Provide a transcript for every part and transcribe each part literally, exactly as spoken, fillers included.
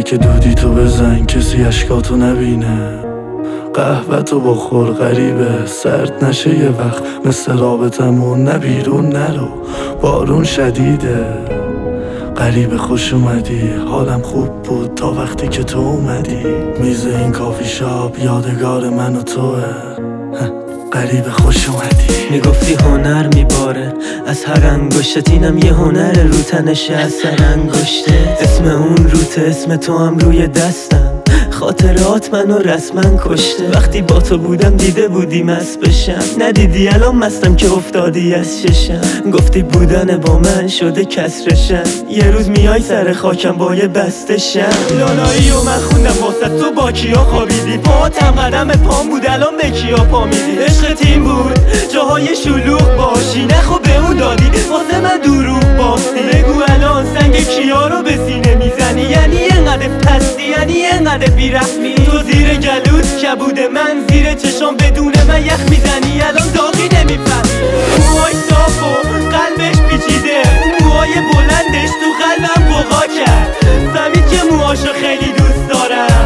که دودی تو بزن کسی اشکاتو نبینه. قهوه تو بخور غریبه سرد نشه یه وقت مثل رابطمون، نه بیرون نرو بارون شدیده. غریبه خوش اومدی حالم خوب بود تا وقتی که تو اومدی. میز این کافی شاپ یادگار من و توه. غریبه خوش اومدی. میگفتی هنر میباره از هر انگشتت، اینم یه هنر رو تنشه از سر انگشته. اسم اون روته اسم تو هم روی دستم، خاطرات منو رسما کشته. وقتی با تو بودم دیده بودی مست بشم، ندیدی الان مستم که افتادی از چشم. گفتی بودن با من شده کسرشم، یه روز میای سر خاکم با یه بسته شم. لالایی و من خوندم واسه تو با کیا خوابیدی، پاتم قدم پام بود الان به کیا پا میدی. عشق تیم بود جاهای شلوغ باشی، نخو به اون دادی واسه من دروغ باستی. بگو الان سنگ کیا رو به سینه میزنی، یعنی اینقدر پستی، یعنی اینقدر بیرحمی. تو زیر گلوت کبود من زیر چشام بدون من یخ میزنی، الان داغی نمیفهمی. موهای صاف و قلبش پیچیده، موهای بلندش تو قلبم بقا کرد. فهمید که موهاشو خیلی دوست دارم،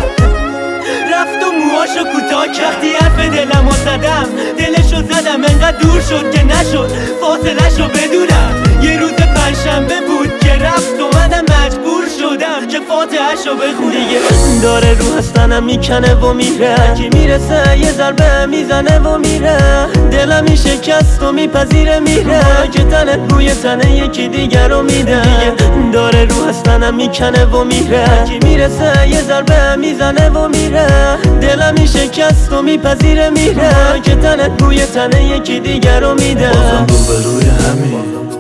رفت و موهاشو کوتاه کرد. وقتی حرف دلمو زدم دلشو زدم انقدر دور شد که نشد فاصلهشو بدونم. یه روز پنجشنبه بود که رفت و منم مجبور شدم که فاتحه‌شو بخونم. دیگه داره رو هستنم میکنه و میره، کی میرسه یه ضربه میزنه و میره. دلم این شکست و میپذیره میره که تنه روی تنه یکی دیگر رو میده. دیگه داره رو هستنم میکنه و میره، کی میرسه یه ضربه میزنه و میره. دلم این شکست و میپذیره میره که تنه روی تنه یکی دیگر رو میده. بازم رو به روی همین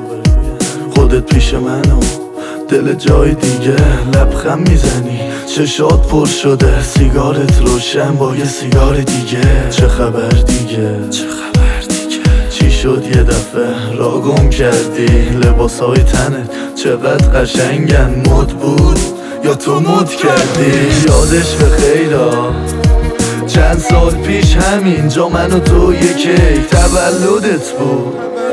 خودت پیش منو دل جای دیگه لبخند میزنی. چشات پر شده سیگارت روشن با یه سیگار دیگه. چه خبر دیگه چه خبر دیگه چی شد یه دفعه را گم کردی؟ لباسای تنت چقدر قشنگن، مد بود یا تو مد کردی؟ یادش به خیرا چند سال پیش همینجا من و تو یه کیک تولدت بود.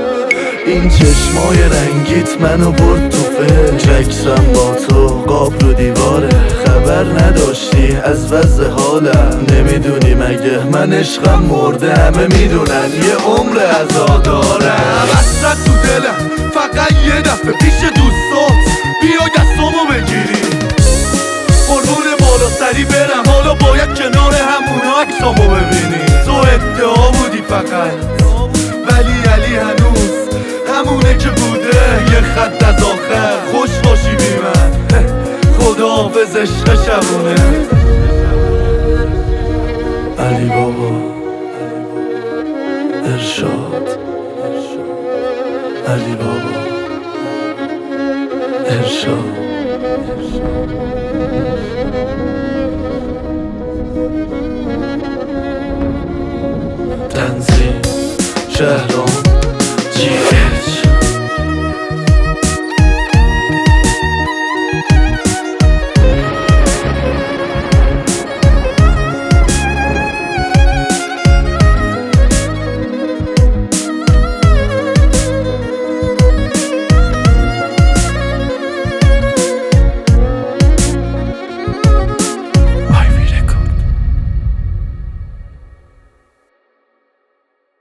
این چشمای رنگیت منو برد تو فکر، عکسم با تو قاب رو دیواره. خبر نداشتی از وضع حالم، نمیدونی مگه من عشقم مرده؟ همه میدونن یه عمر عزا دارم. حسرت تو دلم فقط یه دفعه پیش دوستات بیا دستامو بگیری، قربون بالا سری برم. حالا باید کنار همونا عکسامو ببینی. تو ادعا بودی فقط ولی علی هنوز همونه که بوده، یه خط از آخر. خوش باشی بی من خدا حافظ عشق شبونه. علی بابا ارشاد، علی بابا ارشاد. تنظیم شهرام